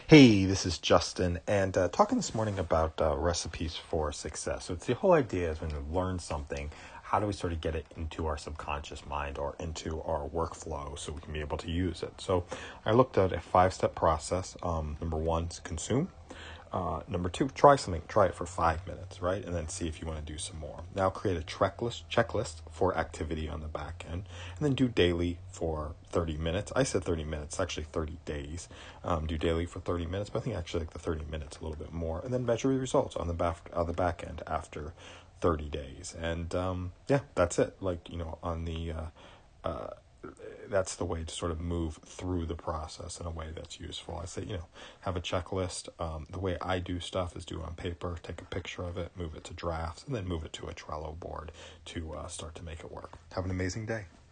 Hey, this is Justin, and talking this morning about recipes for success. So it's the whole idea is when we learn something, how do we sort of get it into our subconscious mind or into our workflow so we can be able to use it? So I looked at a 5-step process. Number one is consume. Number two, try something. Try it for 5 minutes, right? And then see if you want to do some more. Now create a checklist for activity on the back end, and then do daily for 30 minutes. I said 30 minutes, actually 30 days. Do daily for 30 minutes, but I think actually like the 30 minutes a little bit more, and then measure the results on the back end after 30 days. And yeah, that's it. Like, on the that's the way to sort of move through the process in a way that's useful. I say, have a checklist. The way I do stuff is do it on paper, take a picture of it, move it to drafts, and then move it to a Trello board to start to make it work. Have an amazing day.